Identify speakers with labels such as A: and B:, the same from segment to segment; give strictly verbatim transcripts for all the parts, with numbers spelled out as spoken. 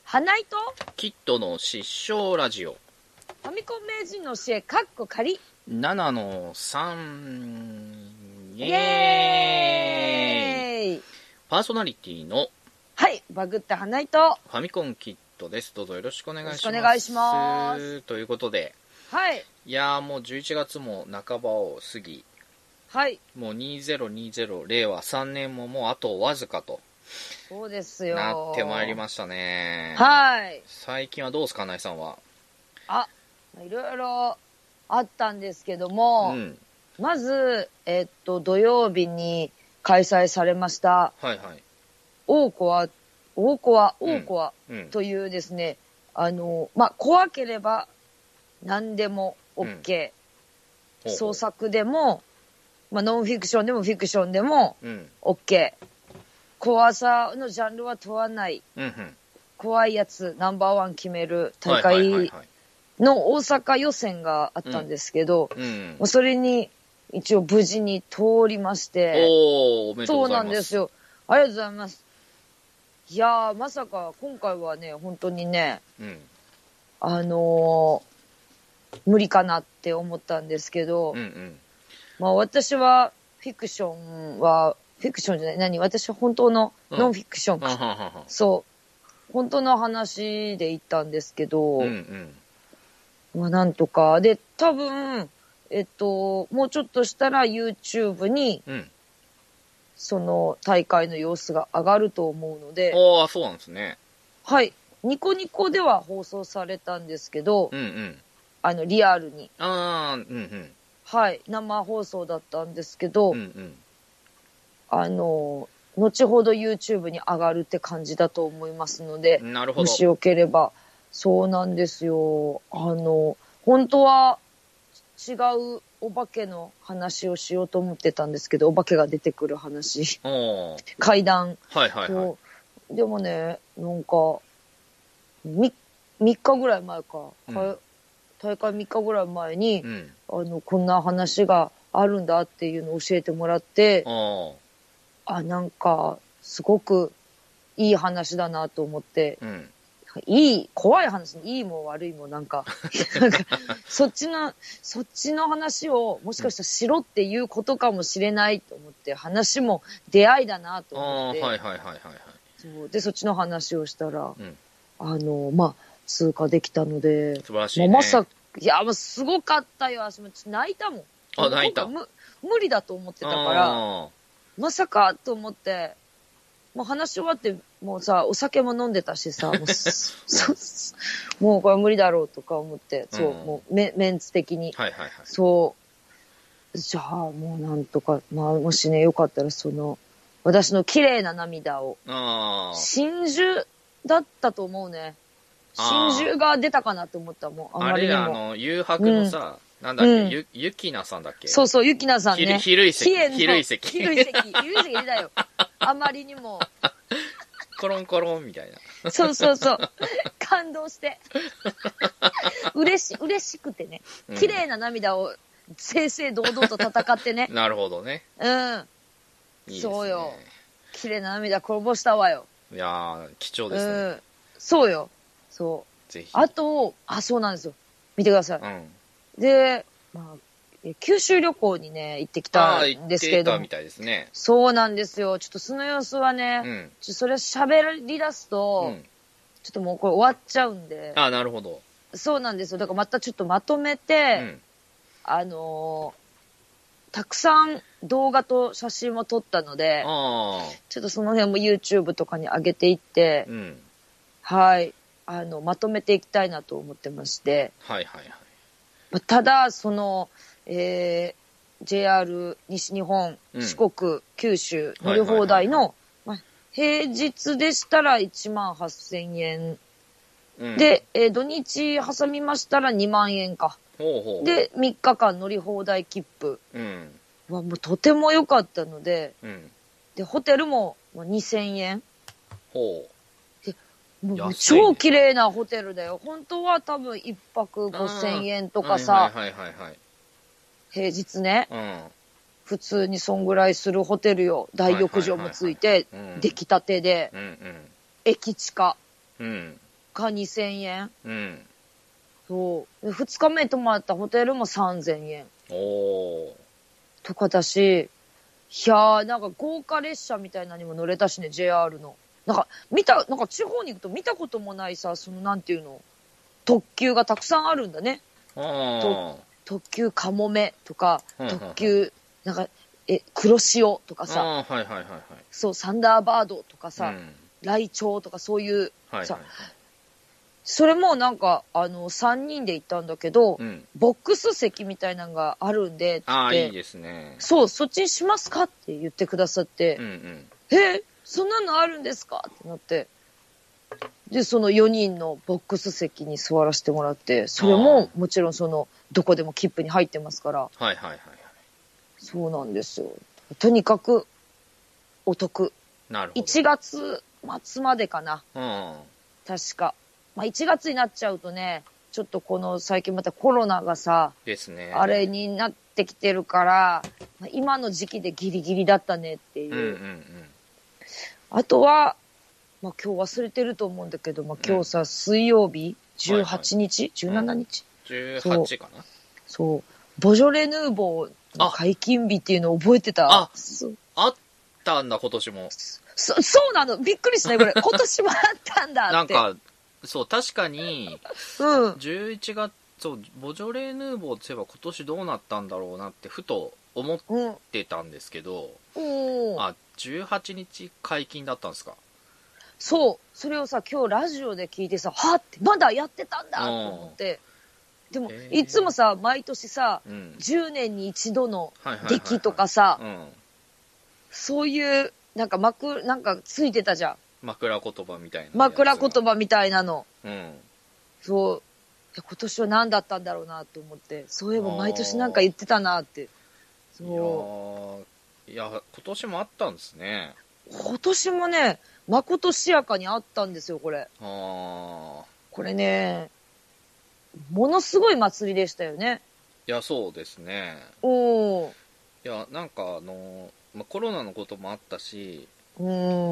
A: 花井と
B: キッドの失笑ラジオ
A: ファミコン名人の教えかっこ仮
B: ななのさんイエーイ
A: イエーイ。
B: パーソナリティの
A: はいバグった花井と
B: ファミコンキッドです。どうぞよろしくお願いします。
A: よろしくお願いします
B: ということで、
A: はい
B: いやーもうじゅういちがつも半ばを過ぎ、
A: はい
B: もうにせんにじゅう令和さんねんももうあとわずかと
A: そうですよ
B: なってまいりましたね。
A: はい
B: 最近はどうですか、花井さんは。
A: あいろいろあったんですけども、
B: うん、
A: まずえっと土曜日に開催されました
B: はいはい、
A: 大コア大コア
B: うん
A: 大コア
B: うん、
A: というですね、あのまあ怖ければ何でも OK、
B: ほうほう
A: 創作でも、まあ、ノンフィクションでもフィクションでも
B: うん
A: OK、怖さのジャンルは問わない
B: うんうん
A: 怖いやつナンバーワン決める大
B: はいはいはい
A: 会
B: はい
A: の大阪予選があったんですけど、
B: うん、
A: もうそれに一応無事に通りまして、
B: おー、おめでとう
A: そう
B: ございます。
A: なんですよ。ありがとうございます。いやー、まさか今回はね、本当にね、
B: うん、
A: あのー、無理かなって思ったんですけど、
B: うんうん
A: まあ私はフィクションは、フィクションじゃない、何私は本当のノンフィクションか。
B: はははは
A: そう。本当の話で言ったんですけど、
B: うんうん
A: まあなんとか。で、多分、えっと、もうちょっとしたら YouTube に、
B: うん
A: その大会の様子が上がると思うので、
B: ああ、そうなんですね。
A: はい。ニコニコでは放送されたんですけど、
B: うんうん
A: あの、リアルに。
B: ああ、うんうん
A: はい。生放送だったんですけど、
B: うんうん
A: あの、後ほど YouTube に上がるって感じだと思いますので、
B: なるほど。
A: もしよければ、そうなんですよ。あの、本当は違うお化けの話をしようと思ってたんですけど、お化けが出てくる話。
B: おー
A: 怪談。
B: はいはいはい。
A: そうでもね、なんか、み、みっかぐらい前か、
B: うん
A: か大会みっかぐらい前に、
B: うん。
A: あの、こんな話があるんだっていうのを教えてもらって、
B: あ
A: あ、なんか、すごくいい話だなと思って、
B: あ、うん。
A: いい、怖い話、いいも悪いもなんか、なんか、そっちの、そっちの話をもしかしたらしろっていうことかもしれないと思って、話も出会いだなと
B: ああ、
A: 思って、
B: はいはいはいはいはい。
A: そうで、そっちの話をしたら、
B: うん。
A: あの、まあ、通過できたので、
B: 素晴らしいね。
A: もうまさか、いや、もうすごかったよ、私も泣いたもん。
B: あ泣いた
A: む無理だと思ってたから、
B: あ
A: まさかと思って、もう話し終わって、もうさ、お酒も飲んでたしさ、もうそもうこれ無理だろうとか思って、そう、
B: うん
A: もうメメンツ的に。
B: はいはいはい。
A: そう。じゃあ、もうなんとか、まあ、もしね、よかったら、その、私の綺麗な涙を、
B: ああ、
A: 真珠だったと思うね。
B: あー
A: 真珠が出たかなと思ったもん、あ
B: あれ、
A: まりにも。
B: あの、誘白のさ、なんだっけ、
A: うん
B: ゆ、ゆきなさんだっけ。
A: そうそう、ゆきなさんね。
B: ひるい石。
A: 比叡の
B: ひるい石。
A: ひるい石。ひるい石出たよ。あまりにも。
B: コロンコロンみたいな。
A: そうそうそう。感動して。嬉し、嬉しくてね。綺麗な涙を正々堂々と戦ってね。
B: なるほどね。
A: うん。
B: いいですね。
A: そうよ。綺麗な涙こぼしたわよ。
B: いやー、貴重ですね。
A: うん。そうよ。そう。
B: ぜひ。
A: あと、あ、そうなんですよ。見てください。
B: うん。
A: で、まあ、九州旅行にね、行ってきたんですけれども。
B: あー行ってたみたいですね。
A: そうなんですよ。ちょっとその様子はね、
B: うん。
A: ちょっとそれ喋り出すと、
B: うん。
A: ちょっともうこれ終わっちゃうんで。
B: あー、なるほど。
A: そうなんですよ。だからまたちょっとまとめ
B: う
A: て、
B: ん。
A: あのーたくさん動画と写真も撮ったので、
B: あ
A: ちょっとその辺も YouTube とかに上げていって、
B: ー。うん。
A: はい、あの、まとめていきたいなと思ってまして、
B: はいはいはい。
A: まただ、その、えー、ジェイアール 西日本、
B: うん
A: 四国、九州乗り放題の、まあ、平日でしたらいちまんはっせんえん、
B: うん、
A: で、えー土日挟みましたらにまんえんか。
B: ほうほう。
A: で、みっかかん乗り放題切符
B: うん。
A: はもうとても良かったので、
B: うん。
A: で、ホテルもにせんえん。
B: ほ
A: もう
B: 安いね
A: 超綺麗なホテルだよ。本当は多分いっぱくごせんえんと
B: う。
A: かさ、
B: はいはいはいはい、はい。
A: 平日ね、
B: うん。
A: 普通にそんぐらいするホテルよ。大浴場もついて、
B: うん
A: 出来たてで、
B: うん
A: 駅地下。
B: うん。うん。
A: かにせんえん。
B: うん。
A: そう。ふつかめ泊まったホテルもさんぜんえん。
B: おー。
A: とかだし、いやー、なんか豪華列車みたいなのにも乗れたしね、ジェイアール の。なんか、見た、なんか地方に行くと見たこともないさ、そのなんていうの、特急がたくさんあるんだね。
B: あ
A: 特急かもめとか、
B: うんうんうん
A: 特急、なんか、え、黒潮とか
B: あ。
A: さ、
B: ああ、はいはいはいはい。
A: そう、サンダーバードとかさ、
B: うん。
A: ライチョウとかそういう、さ
B: はいはいはい。
A: それもなんか、あの、さんにんで行ったんだけど、
B: うん。
A: ボックス席みたいなのがあるんで、つ
B: ああ、
A: って
B: いいですね。
A: そう、そっちにしますかって言ってくださって、
B: うんうん。
A: え、そんなのあるんですかってなって、で、そのよにんのボックス席に座らせてもらって、それももちろんその、どこでも切符に入ってますから、
B: はいはいはいはい。
A: そうなんですよ。とにかく、お得。
B: なるほど。
A: いちがつ末までかな。
B: うん。
A: 確か。まあいちがつになっちゃうとね、ちょっとこの最近またコロナがさ、
B: ですね。
A: あれになってきてるから、まあ今の時期でギリギリだったねっていう。
B: うんうんうん。
A: あとは、まあ今日忘れてると思うんだけど、まあ今日さ、うん、水曜日じゅうはちにち、はいはい、じゅうしちにち、
B: うん、じゅうはちかな。
A: そう。ボジョレ・ヌーボーの解禁日っていうのを覚えてた。
B: あ、あったんだ、今年も。
A: そ、そうなの。びっくりしたね、これ。今年もあったんだって。
B: なんか、そう、確かに、
A: うん。
B: じゅういちがつ、そう、ボジョレ・ヌーボーって言えば今年どうなったんだろうなってふと思ってたんですけど、
A: うん、
B: あ、じゅうはちにち解禁だったんですか。
A: そう。それをさ、今日ラジオで聞いてさ、はって、まだやってたんだと思って。でも、いつもさ、毎年さ、うん、じゅうねんに一度の出来とかさ、そういう、なんか幕、なんかついてたじゃん。
B: 枕言葉みたいな。
A: 枕言葉みたいなの。
B: うん。
A: そう。今年は何だったんだろうなと思って。そういえば毎年なんか言ってたなって。
B: そう。いや、いや、今年もあったんですね。
A: 今年もね、まことしやかにあったんですよ、これ。
B: ああ。
A: これね、ものすごい祭りでしたよね。
B: いや、そうですね。
A: おー。
B: いや、なんかあの、まあ、コロナのこともあったし、
A: うん。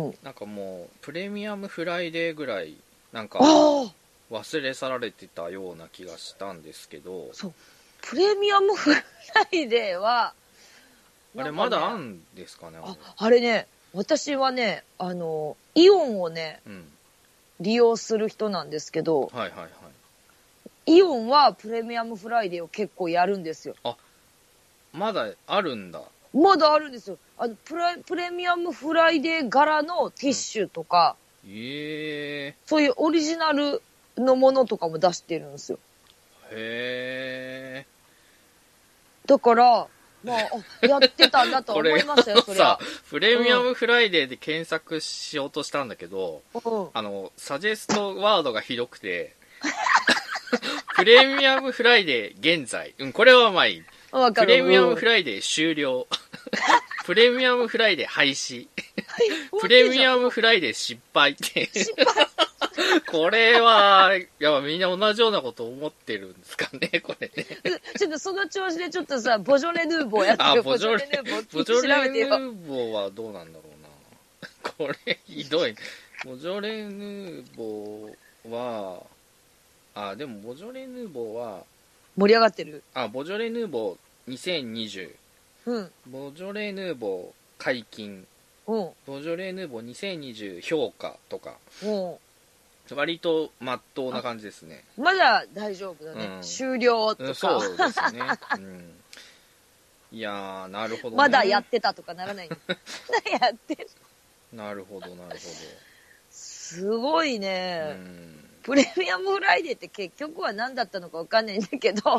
B: なんかもう、プレミアムフライデーぐらい、なんか、忘れ去られてたような気がしたんですけど。
A: そう。プレミアムフライデーは、
B: ね、あれまだあんですかね。
A: あ、あれね、私はね、あの、イオンをね、うん、利用する人なんですけど、
B: はいはいはい。
A: イオンはプレミアムフライデーを結構やるんですよ。
B: あ、まだあるんだ。
A: まだあるんですよ。あのプレ、プレミアムフライデー柄のティッシュとか、
B: うん、えー、
A: そういうオリジナルのものとかも出してるんですよ。
B: へ
A: ー。だから、まあ、やってたんだと思いましたよ、それは。
B: プレミアムフライデーで検索しようとしたんだけど、うん、あの、サジェストワードがひどくて、プレミアムフライデー現在。うん、これはまあいい。プレミアムフライデー終了。プレミアムフライデー廃止。プレミアムフライデー失敗って。失敗これは、いや、みんな同じようなこと思ってるんですかね、これね。
A: ちょっとその調子でちょっとさ、ボジョレ・ヌーボーやってる。
B: ボジョレ・ヌーボー。ボジョレ・ヌーボーはどうなんだろうな。これ、ひどい。ボジョレ・ヌーボーは、あ、でもボジョレ・ヌーボーは、
A: 盛り上がってる。
B: あ、ボジョレ・ヌーボーにせんにじゅう。
A: うん。
B: ボジョレ・ヌーボー解禁。
A: うん。
B: ボジョレ・ヌーボーにせんにじゅう評価とか。
A: うん。
B: 割とまっとうな感じですね。
A: まだ大丈夫だね。うん、終了とか。
B: そうですね。うん、いやー、なるほどね。
A: まだやってたとかならない。まだやってる。
B: なるほど、なるほど。
A: すごいね。うん、プレミアムフライデーって結局は何だったのかわかんないんだけど。
B: うん、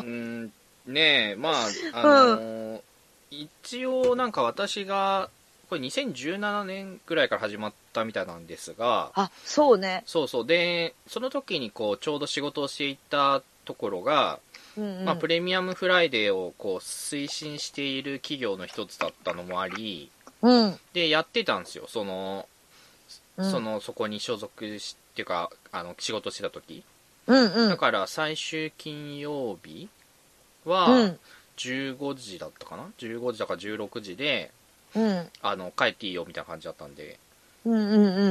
B: ねえ、まあ、あのーうん、一応なんか私が、これにせんじゅうななねんぐらいから始まったみたいなんですが、
A: あ、そうね。
B: そうそう。で、その時にこう、ちょうど仕事をしていたところが、うんうん、まあ、プレミアムフライデーをこう、推進している企業の一つだったのもあり、
A: うん、
B: で、やってたんですよ。その、うん、その、そこに所属し、っていうか、あの、仕事してた時。
A: うんうん。
B: だから、最終金曜日は、じゅうごじだったかな ?じゅうごじだからじゅうろくじで、
A: うん、
B: あの帰っていいよみたいな感じだったんで、
A: うんうんうん、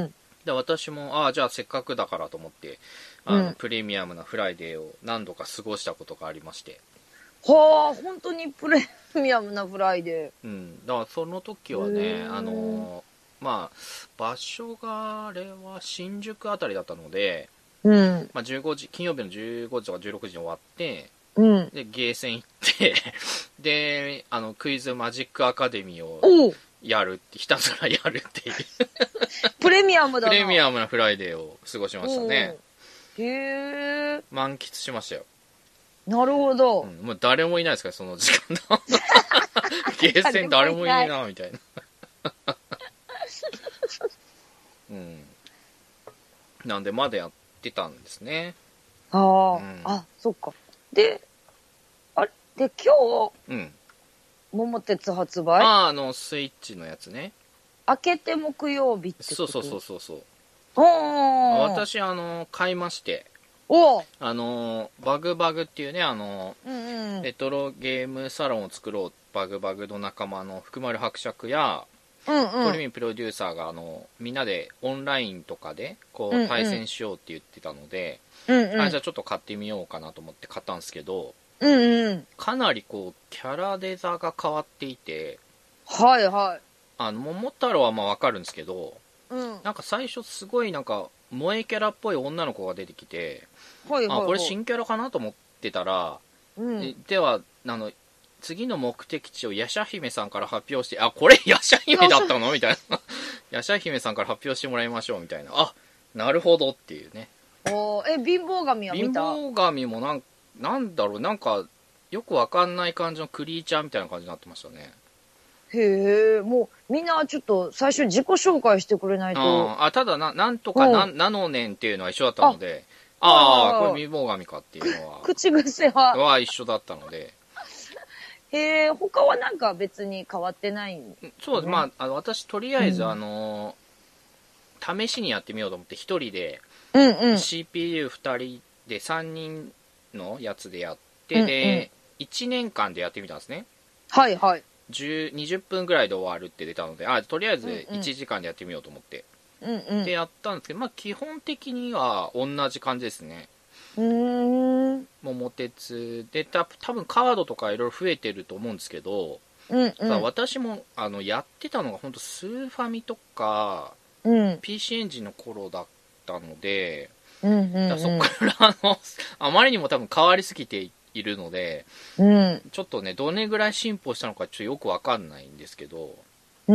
B: で、私も、ああ、じゃあせっかくだからと思って、あの、
A: うん
B: プレミアムなフライデーを何度か過ごしたことがありまして。
A: はあ、本当にプレミアムなフライデ
B: ー。うん。だからその時はね、あの、まあ、場所が、あれは新宿あたりだったので、
A: うん。
B: まあ、じゅうごじ、金曜日のじゅうごじとかじゅうろくじに終わって、
A: うん。
B: で、ゲーセン行ってで、あの、クイズマジックアカデミーをやるって、ひたすらやるっていう
A: プレミアムだな。
B: プレミアムなフライデーを過ごしましたね。
A: へえ。
B: 満喫しましたよ。
A: なるほど。
B: うん、もう誰もいないですから、その時間の。ゲーセン誰もいないな、みたいな。うん。なんで、まだやってたんですね。
A: ああ、
B: うん、
A: あ、そっか。で、あれ、で、今日、
B: うん。
A: 桃鉄発売？
B: ああ、あの、スイッチのやつね。
A: 明けて木曜日ってこと？
B: そうそうそうそうそう。
A: お
B: 私、あの、買いまして。
A: お
B: あの、バグバグっていうね、あの、
A: うんうん、
B: レトロゲームサロンを作ろう、バグバグの仲間の福丸伯爵や、
A: うんうん、
B: トリミンプロデューサーが、あの、みんなでオンラインとかで、こう、対戦しようって言ってたので、
A: うんうん、
B: あ、じゃあちょっと買ってみようかなと思って買ったんですけど、
A: うんうん、
B: かなりこう、キャラデザが変わっていて、
A: はいはい。
B: あの、桃太郎はまあわかるんですけど、
A: うん。
B: なんか最初すごいなんか、萌えキャラっぽい女の子が出てきて、
A: はいはい、はい。
B: あ、これ新キャラかなと思ってたら、
A: うん、
B: では、あの、次の目的地をヤシャ姫さんから発表して、あ、これヤシャ姫だったのみたいな。ヤシャ姫さんから発表してもらいましょうみたいな。あ、なるほどっていうね。
A: おえ、貧乏神は見た？
B: 貧乏神もなん、なんだろう、なんか、よくわかんない感じのクリーチャーみたいな感じになってましたね。
A: へえ、もうみんなちょっと最初自己紹介してくれないと。
B: ああ、ただな、なんとかな、うん、ナノネンっていうのは一緒だったので、ああ、これ貧乏神かっていうのは。
A: 口癖は。
B: は一緒だったので。
A: へえ、他はなんか別に変わってないん、ね、
B: そう、まあ、あの、私とりあえず、うん、あの、試しにやってみようと思って一人で、
A: うんうん、
B: シーピーユーふたりでさんにんのやつでやって、うんうん、で、いちねんかんでやってみたんですね。
A: はいはい。
B: にじゅっぷんぐらいで終わるって出たので、あ、とりあえずいちじかんでやってみようと思って。
A: うんうん、
B: で、やったんですけど、まあ、基本的には同じ感じですね。
A: うーん。
B: 桃鉄で、た多分カードとかいろいろ増えてると思うんですけど、
A: うんうん、
B: 私もあのやってたのが本当スーファミとか、
A: うん、
B: ピーシー エンジンの頃だったので、
A: うんうんうん、
B: そこからあのあまりにも多分変わりすぎているので、
A: うん、
B: ちょっとねどれぐらい進歩したのかちょっとよくわかんないんですけど、
A: うん、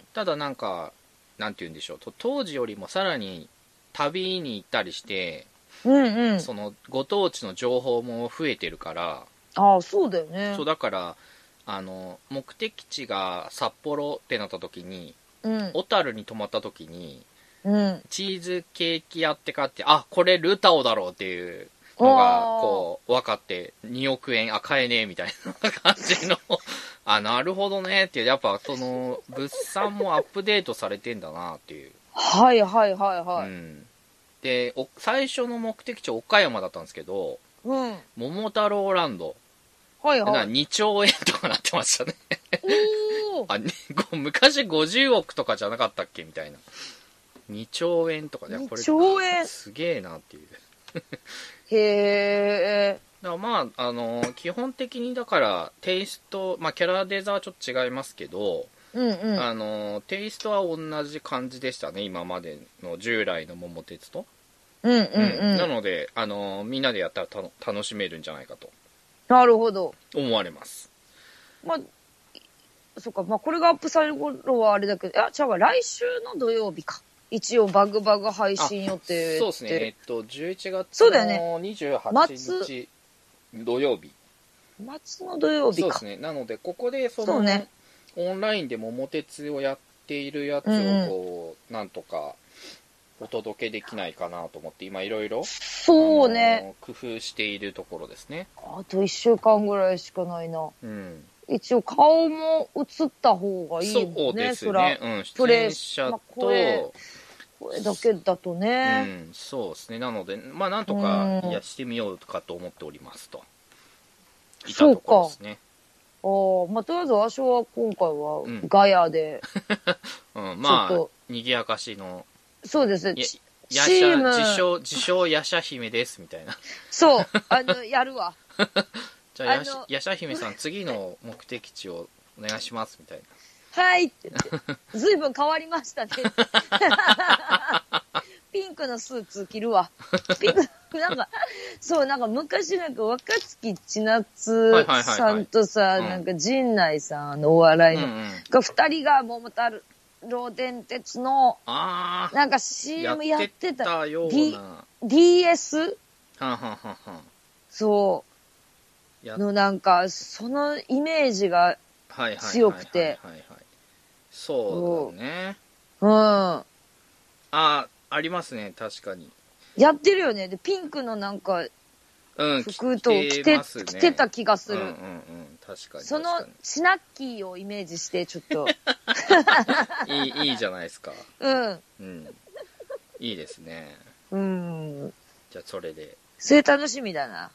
B: ただなんかなんて言うんでしょう、当時よりもさらに旅に行ったりして、
A: うんうん、
B: そのご当地の情報も増えてるから、
A: ああそうだよね。
B: そうだからあの目的地が札幌ってなった時に、うん、小樽に泊まった時に、うん、チーズケーキ屋って買って、あ、これルタオだろうっていうのがこう分かってにおくえん、あ、買えねえみたいな感じのあ、なるほどねっていう、やっぱその物産もアップデートされてんだなっていう。
A: はいはいはいはい。
B: うん、で最初の目的地岡山だったんですけど、うん、桃太郎ランド、はいはい、にちょうえんとかなってましたねおあ、ね、昔ごじゅうおくとかじゃなかったっけみたいな。にちょうえんとかね、これすげえなっていう
A: へえ。
B: だからまあ、あのー、基本的にだからテイスト、まあキャラデザはちょっと違いますけど、うんうん、あのー、テイストは同じ感じでしたね、今までの従来の桃鉄と。うんうんうん。うん、なので、あのー、みんなでやったらた楽しめるんじゃないかと。
A: なるほど。
B: 思われます。
A: まあ、そっか、まあこれがアップされる頃はあれだけど、あ、じゃあ来週の土曜日か。一応バグバグ配信予定。
B: そうですね。えっと、じゅういちがつのにじゅうはちにち土曜日。
A: 末の土曜日か。
B: そうですね。なので、ここでその、ね、オンラインで桃鉄をやっているやつをこう、うん、なんとかお届けできないかなと思って、今いろいろ、
A: そうね、
B: 工夫しているところですね。
A: あといっしゅうかんぐらいしかないな。うん。一応顔も映った方がいいもんね。
B: そうですね。うん。
A: 出演者と、まあ、声、声だけだとね。
B: うん、そうですね。なので、まあなんとかやしてみようかと思っておりますと。いたところですね。
A: ああ、まあとりあえず私は今回はガヤで、
B: うん、うん、まあ、賑やかしの。
A: そうです。
B: や
A: チ
B: ヤ
A: チーム、
B: シャ、自称、自称ヤシャ姫ですみたいな。
A: そう、あの、やるわ。
B: じゃあ、ヤシ
A: あの
B: ヤシャ姫さん、次の目的地をお願いしますみたいな。
A: はいって言って、ずいぶん変わりましたね。ピンクのスーツ着るわ。ピンク、なんか、そう、なんか昔なんか若槻千夏さんとさ、
B: はいはいはいはい
A: なんか陣内さんのお笑いの、
B: うんうん
A: が二人が桃太郎電鉄の、
B: あー、
A: なんか シーエム やってた。
B: やってたよう
A: D、
B: な。
A: ディーエス?
B: はんはんはんはん。
A: そう。
B: や
A: のなんか、そのイメージが強くて。
B: そうだね。
A: うん。
B: あ、ありますね、確かに。
A: やってるよね。で、ピンクのなんか、
B: うん、
A: 服と着て、
B: ますね、
A: 着てた気がする。
B: うんうんうん、確かに。
A: その、シナッキーをイメージして、ちょっと。
B: いい、いいじゃないですか。
A: うん。
B: うん。いいですね。
A: うん。
B: じゃあ、それで。
A: それ楽しみだな。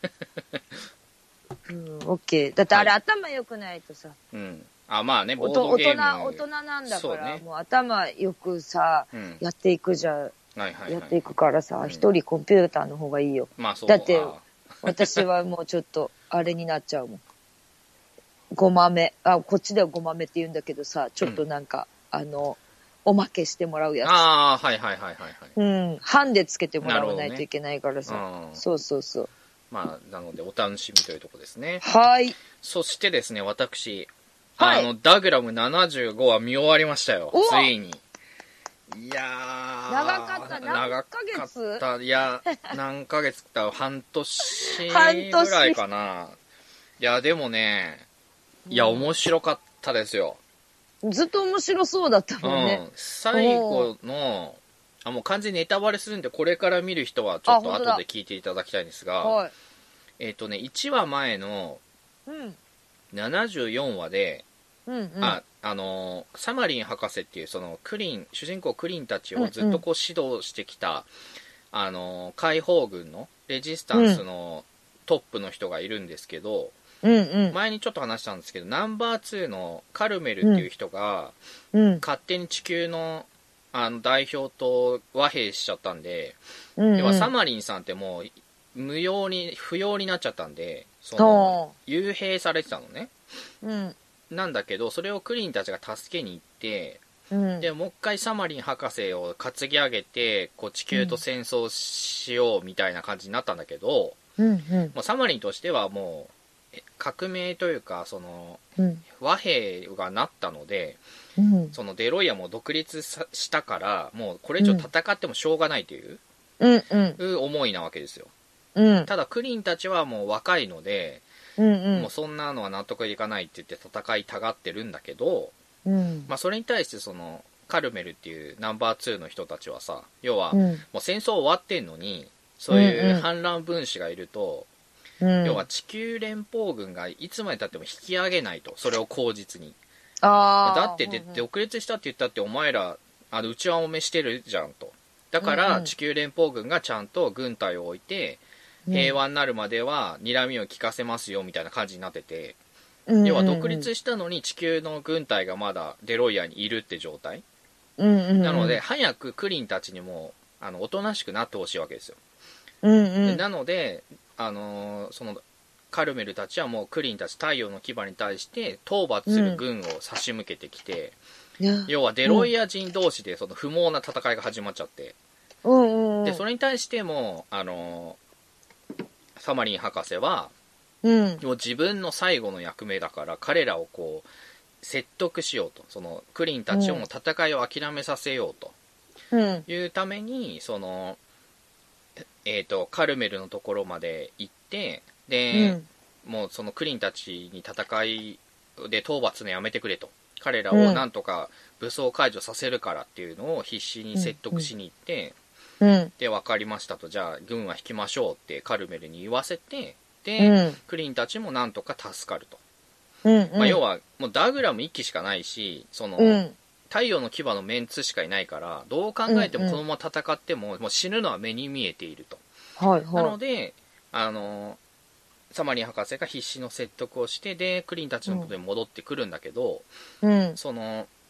A: うん、オッケー。だってあれ、はい、頭良くないとさ。
B: うん。あ、まあね、ボードゲーム。
A: 大人、大人なんだから、
B: ね、
A: もう頭よくさ、うん、やっていくじゃん。
B: はいはいはい、
A: やっていくからさ、一、うん、人コンピューターの方がいいよ。
B: まあそう
A: だって、私はもうちょっと、あれになっちゃうもん。ごまめ。あ、こっちではごまめって言うんだけどさ、ちょっとなんか、うん、あの、おまけしてもらうやつ。
B: ああ、はいはいはいはい、はい。
A: うん。ハンでつけてもらわないといけないからさ。ね、うん、そうそうそう。
B: まあ、なので、お楽しみというところですね。
A: はい。
B: そしてですね、私、はい、あの、ダグラムななじゅうごは見終わりましたよ。ついに。いやー。
A: 長かった、何ヶ月
B: 長かった。いや、何ヶ月か、半年ぐらいかな。いや、でもね、いや、面白かったですよ。
A: ずっと面白そうだったもんね。
B: うん。最後の、あ、もう完全にネタバレするんで、これから見る人はちょっと後で聞いていただきたいんですが、はい、えっとね、いちわまえのななじゅうよんわで、うんうん、あ、あのー、サマリン博士っていうそのクリン、主人公クリンたちをずっとこう指導してきた、うんうん、あのー、解放軍のレジスタンスのトップの人がいるんですけど、うんうん、前にちょっと話したんですけど、ナンバーツーのカルメルっていう人が、うん、勝手に地球の、あの代表と和平しちゃったんで、うんうん、要はサマリンさんってもう無用に不要になっちゃったんで、その幽閉されてたのね、うん、なんだけどそれをクリンたちが助けに行って、うん、でもう一回サマリン博士を担ぎ上げてこう地球と戦争しようみたいな感じになったんだけど、うんうん、もうサマリンとしてはもう革命というかその、うん、和平がなったので、うん、そのデロイヤも独立したからもうこれ以上戦ってもしょうがないという、うんうん、思いなわけですよ、うん、ただクリンたちはもう若いので、うんうん、もうそんなのは納得いかないって言って戦いたがってるんだけど、うんまあ、それに対してそのカルメルっていうナンバーツーの人たちはさ、要はもう戦争終わってんのにそういう反乱分子がいると、うん、要は地球連邦軍がいつまでたっても引き上げないと、それを口実に、あだってで独立したって言ったってお前らあの内輪もめしてるじゃんと、だから地球連邦軍がちゃんと軍隊を置いて平和になるまでは睨みを利かせますよみたいな感じになってて、うん、要は独立したのに地球の軍隊がまだデロイヤにいるって状態、うんうんうん、なので早くクリンたちにもあのおとなしくなってほしいわけですよ、うんうん、なので、あのー、そのカルメルたちはもうクリンたち太陽の牙に対して討伐する軍を差し向けてきて、うん、要はデロイヤ人同士でその不毛な戦いが始まっちゃって、うんうんうん、でそれに対してもあのー、サマリン博士は、うん、もう自分の最後の役目だから彼らをこう説得しようと、そのクリンたちをもう戦いを諦めさせようというために、その、えーと、カルメルのところまで行ってで、うん、もうそのクリンたちに戦いで討伐するのやめてくれと、彼らをなんとか武装解除させるからっていうのを必死に説得しに行って、うんうん、で分かりましたと、じゃあ軍は引きましょうってカルメルに言わせて、で、うん、クリンたちもなんとか助かると、うんうん、まあ、要はもうダグラムいっきしかないし、その、うん、太陽の牙のメンツしかいないからどう考えてもこのまま戦っても、うんうん、もう死ぬのは目に見えていると、はいはい、なのであのサマリン博士が必死の説得をして、でクリンたちのことに戻ってくるんだけど、うん、その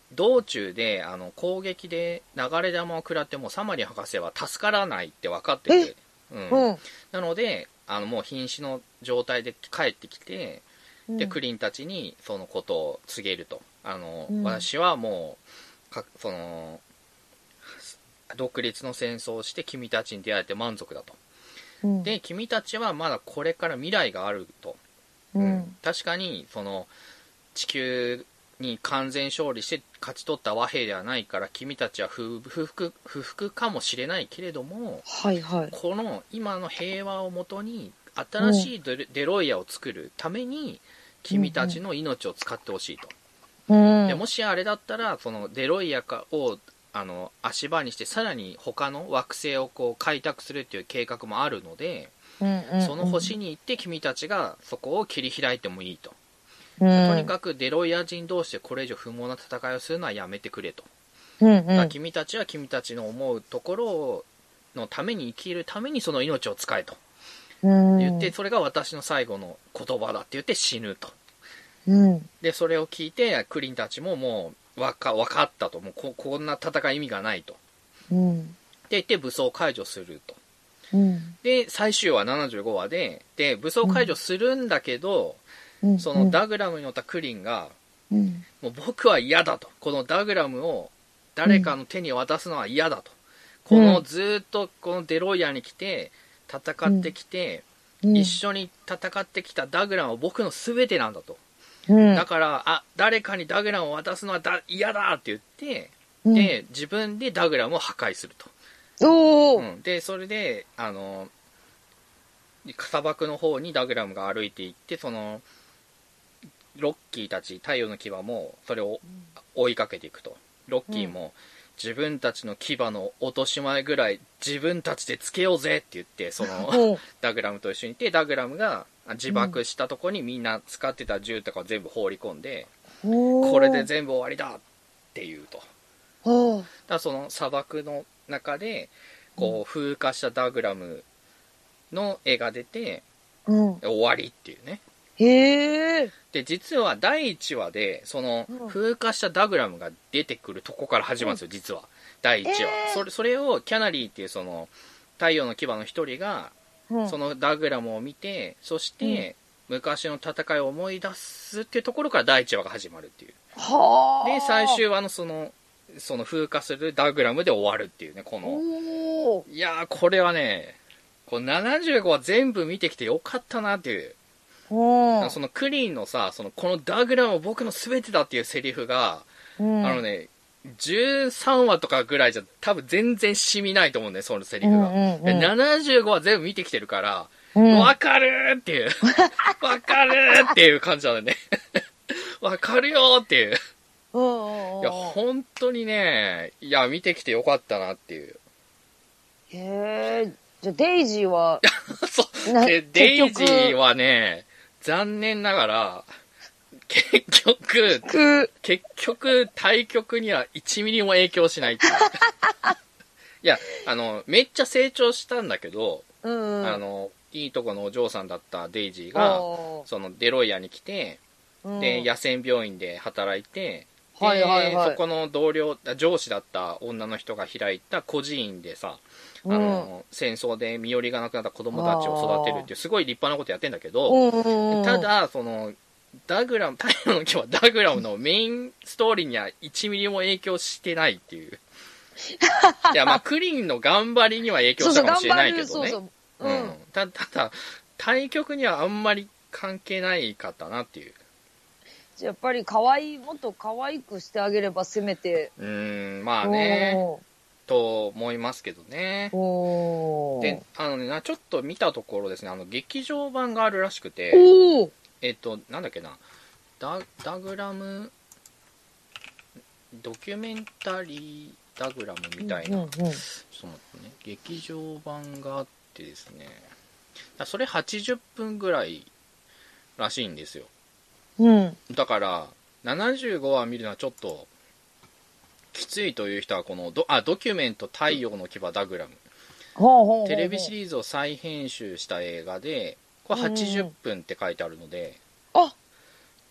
B: 道中であの攻撃で流れ弾を食らってもサマリン博士は助からないって分かってて、うんうん、なのであのもう瀕死の状態で帰ってきて、うん、でクリンたちにそのことを告げると、あの、うん、私はもうかその独立の戦争をして君たちに出会えて満足だと、うん、で君たちはまだこれから未来があると、うんうん、確かにその地球に完全勝利して勝ち取った和平ではないから君たちは不服、不服かもしれないけれども、
A: はいはい、
B: この今の平和をもとに新しいデロイヤを作るために君たちの命を使ってほしいと、うんうん、でもしあれだったらそのデロイヤをあの足場にしてさらに他の惑星をこう開拓するっていう計画もあるので、うんうんうん、その星に行って君たちがそこを切り開いてもいいと、うん、とにかくデロイヤ人同士でこれ以上不毛な戦いをするのはやめてくれと、うんうん、だから君たちは君たちの思うところのために生きるためにその命を使えと、うん、言ってそれが私の最後の言葉だって言って死ぬと、うん、でそれを聞いてクリンたちももうわか、わかったと、もう こ, こんな戦い意味がないと、うん、って言って武装解除すると、うん、で最終話ななじゅうごわでで武装解除するんだけど、うん、そのダグラムに乗ったクリンが、うん、もう僕は嫌だと、このダグラムを誰かの手に渡すのは嫌だと、うん、このずっとこのデロイヤーに来て戦ってきて、うん、一緒に戦ってきたダグラムは僕の全てなんだと、うん、だからあ誰かにダグラムを渡すのはだ嫌だって言って、うん、で自分でダグラムを破壊すると、お、うん、でそれであの砂漠の方にダグラムが歩いていって、そのロッキーたち太陽の牙もそれを追いかけていくと、ロッキーも、うん、自分たちの牙の落とし前ぐらい自分たちでつけようぜって言ってそのダグラムと一緒にいて、ダグラムが自爆したとこにみんな使ってた銃とかを全部放り込んで、うん、これで全部終わりだって言うと、だからその砂漠の中でこう風化したダグラムの絵が出て、うん、終わりっていうね。へー。で実はだいいちわでその風化したダグラムが出てくるとこから始まるんですよ、うん、実はだいいちわ、えー、それ、それをキャナリーっていうその太陽の牙の一人がそのダグラムを見て、そして昔の戦いを思い出すっていうところからだいいちわが始まるっていう、はで最終話のそのその風化するダグラムで終わるっていうね、このいやーこれはねこのななじゅうごわ全部見てきてよかったなっていう、そのクリーンのさそのこのダグラムは僕の全てだっていうセリフが、うん、あのねじゅうさんわとかぐらいじゃ多分全然染みないと思うんだよ、そのセリフが、うんうんうん、ななじゅうごわ全部見てきてるからわ、うん、かるっていうわかるっていう感じなのねわかるよっていう、いや本当にね、いや見てきてよかったなっていう。
A: へー、じゃあデイジーは
B: そうでデイジーはね残念ながら結局結局対局にはいちミリも影響しないっていういやあのめっちゃ成長したんだけど、うんうん、あのいいとこのお嬢さんだったデイジーがそのデロイヤに来て、うん、で野戦病院で働いて、はいはいはい、そこの同僚上司だった女の人が開いた孤児院でさ、あの、うん、戦争で身寄りがなくなった子供たちを育てるっていうすごい立派なことやってんだけど、ただそのダグラム太陽の今日はダグラムのメインストーリーにはいちミリも影響してないっていういやまあクリーンの頑張りには影響したかもしれないけどね、ただ対局にはあんまり関係ないかったなっていう。
A: やっぱり可愛いもっと可愛くしてあげればせめて、
B: うーんまあねと思いますけどね。であのねちょっと見たところですね、あの劇場版があるらしくて、えっとなんだっけな ダ, ダグラムドキュメンタリーダグラムみたいな、うんうんうん、ちょっと待ってね、劇場版があってですね、それはちじゅっぷんぐらいらしいんですよ、うん、だからななじゅうごわ見るのはちょっときついという人はこの ド, あドキュメント太陽の牙ダグラム、ほうほうほうほう、テレビシリーズを再編集した映画でこれはちじゅっぷんって書いてあるので、うん、あ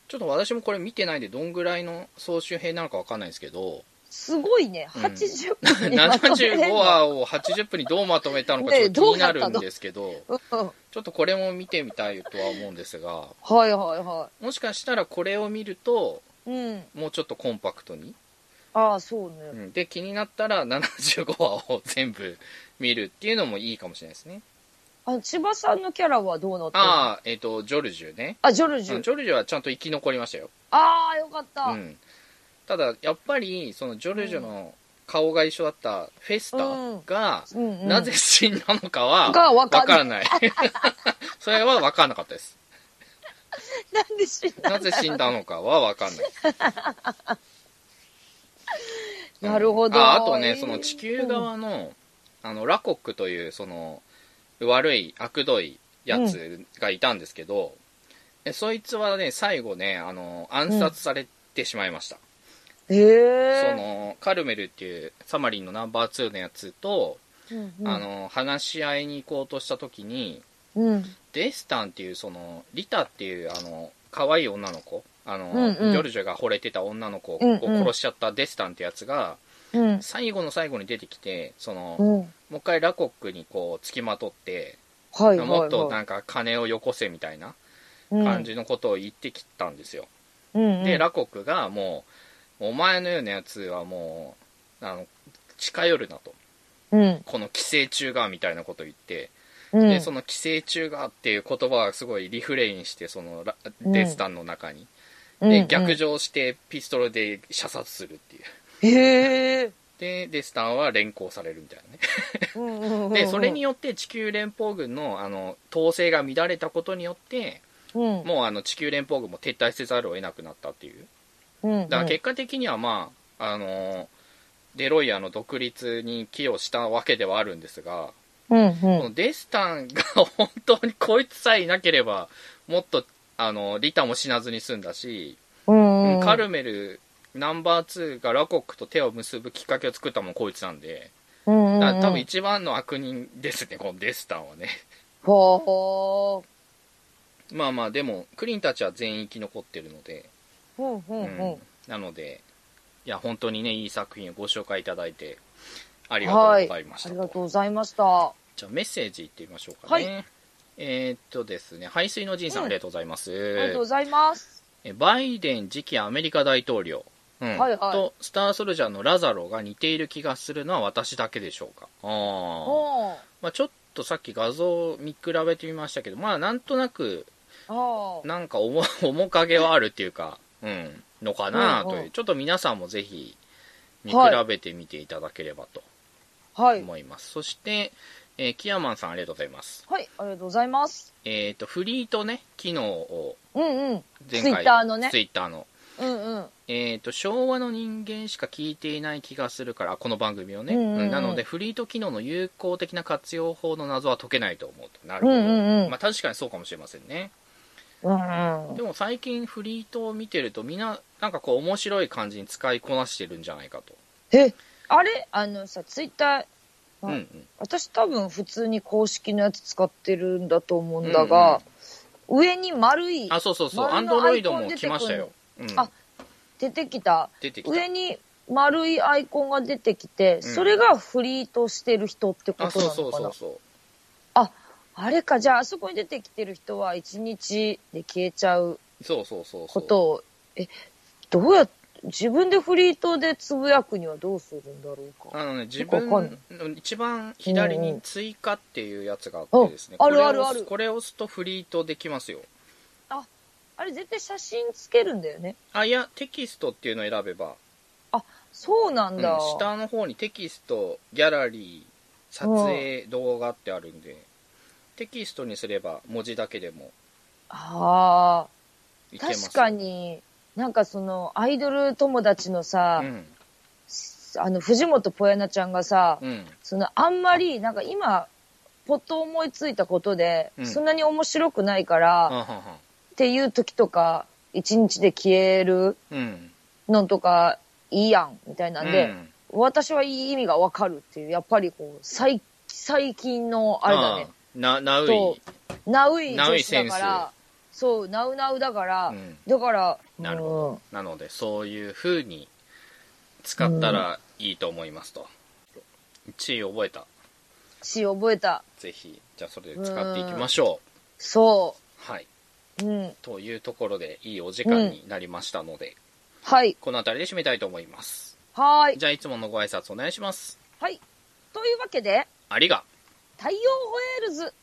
B: ちょっと私もこれ見てないんで、どんぐらいの総集編なのかわかんないですけど、
A: すごいね。はちじゅっぷんに
B: な
A: まとめ
B: なじゅうご
A: れんの。
B: わをはちじゅっぷんにどうまとめたのかちょっと気になるんですけど、
A: ねどうやったの？うん。
B: ちょっとこれも見てみたいとは思うんですが、
A: はいはいは
B: もしかしたらこれを見ると、
A: い。うん。
B: もうちょっとコンパクトに、
A: ああ、そうね。
B: うん、で、気になったらななじゅうごわを全部見るっていうのもいいかもしれないですね。
A: あの、千葉さんのキャラはどうなってるの？
B: ああ、えっ、と、ジョルジュね。
A: あ、ジョルジュ。
B: うんジョルジュはちゃんと生き残りましたよ。
A: ああ、よかった。
B: うん。ただ、やっぱり、そのジョルジュの顔が一緒だったフェスタが、
A: うんうんうん、
B: なぜ死んだのかは、
A: がわ
B: わか
A: からない。
B: ない。それはわかんなかったです。
A: なんで死んだんだろう。
B: なぜ死んだのかはわかんない。
A: なるほど。
B: あ、あとね、その地球側の、あの、ラコックという、その、悪い、悪どいやつがいたんですけど、うん、そいつはね、最後ね、あの、暗殺されてしまいました。
A: へ、うん、え。
B: その、カルメルっていうサマリンのナンバーツーのやつと、うんうん、あの、話し合いに行こうとした時に、うん、デスタンっていう、その、リタっていう、あの、可愛い女の子、あの、うんうん、ジョルジュが惚れてた女の子を殺しちゃったデスタンってやつが、うん、最後の最後に出てきて、その、うん、もう一回ラコックにこう、付きまとって、はいはいはい、もっとなんか金をよこせみたいな感じのことを言ってきたんですよ。うんうん、で、ラコックがもう、お前のようなやつはもう、あの、近寄るなと。うん、この寄生虫が、みたいなことを言って、うん、で、その寄生虫がっていう言葉はすごいリフレインして、その、デスタンの中に。うん、で、逆上してピストルで射殺するっていう。へー。で、デスタンは連行されるみたいなね。で、それによって地球連邦軍の、あの、統制が乱れたことによって、うん、もうあの、地球連邦軍も撤退せざるを得なくなったっていう。うんうん、だから結果的にはまあ、あの、デロイヤの独立に寄与したわけではあるんですが、うんうん、このデスタンが本当にこいつさえいなければ、もっと、あの、リタも死なずに済んだし、うんうん、カルメル、ナンバーツーがラコックと手を結ぶきっかけを作ったのもこいつなんで、うんうん、だから多分一番の悪人ですね、このデスタンはね。ほーほー。まあまあ、でも、クリンたちは全員生き残ってるので、ほうほうほう、うん、なので、いや、本当にね、いい作品をご紹介いただいて、ありがとうございました。
A: はい、ありがとうございました。
B: じゃあ、メッセージいってみましょうかね。はい、えー、っとですね、排水の陣さん、うん、ありがとうございます。
A: ありがとうございます。
B: バイデン次期アメリカ大統領。うん、はいはい、とスターソルジャーのラザロが似ている気がするのは私だけでしょうか。あ、まあ、ちょっとさっき画像を見比べてみましたけど、まあなんとなくなんか 面, 面影はあるっていうか、うん、のかなという、うんうん、ちょっと皆さんもぜひ見比べてみていただければと思います。はい、そして、えー、キヤマンさんありがとうございます。
A: はい、ありがとうございます。
B: えっ、ー、とフリートね機能を
A: 前回、うんうん、
B: ツイッターのね、ツイッターの
A: うんうん、
B: えっ、ー、と、昭和の人間しか聞いていない気がするから、この番組をね。うんうんうん、なので、フリート機能の有効的な活用法の謎は解けないと思うと。なるほど。うんうんうん、まあ確かにそうかもしれませんね。うんうん、でも最近フリートを見てると、みんな、なんかこう面白い感じに使いこなしてるんじゃないかと。
A: え、あれあのさ、ツイッター、うんうん、私多分普通に公式のやつ使ってるんだと思うんだが、うんうん、上に丸い。
B: あ、そうそうそう。アンドロイドも来ましたよ。うん、
A: あ、出てきた。
B: 出てきた。
A: 上に丸いアイコンが出てきて、うん、それがフリートしてる人ってことなのかな。あ、そうそうそうそう。あ、あれか。じゃあ、あそこに出てきてる人は一日で消えちゃう
B: そうそうそう
A: ことを、え、どうやって、自分でフリートでつぶやくにはどうするんだろうか。
B: あのね、自分の一番左に追加っていうやつがあってですね。うん、あるあるある。これを押すとフリートできますよ。
A: あ、あれ絶対写真つけるんだよね。
B: あ、いや、テキストっていうのを選べば。
A: あ、そうなんだ。うん、
B: 下の方にテキスト、ギャラリー、撮影、うん、動画ってあるんで、テキストにすれば文字だけでも。あ
A: あ、確かに、なんかその、アイドル友達のさ、うん、あの、藤本ぽやなちゃんがさ、うん、その、あんまり、なんか今、ポッと思いついたことで、うん、そんなに面白くないから、うん、っていう時とか、一日で消えるのとか、いいやん、みたいなんで、うん、私はいい意味がわかるっていう、やっぱりこう、最、最近の、あれだね。
B: な、ナウイ。
A: ナウイ女子だから、 そう、ナウナウだから、
B: うん、
A: だから、
B: なるほど。なので、そういう風に使ったらいいと思いますと。地位覚えた。
A: 地位覚えた。
B: ぜひ、じゃあそれで使っていきましょう。
A: そう。
B: はい。
A: うん。
B: というところで、いいお時間になりましたので、うん、
A: はい。
B: この辺りで締めたいと思います。
A: はい。
B: じゃあ、いつものご挨拶お願いします。
A: はい。というわけで、
B: ありが。
A: 太陽ホエールズ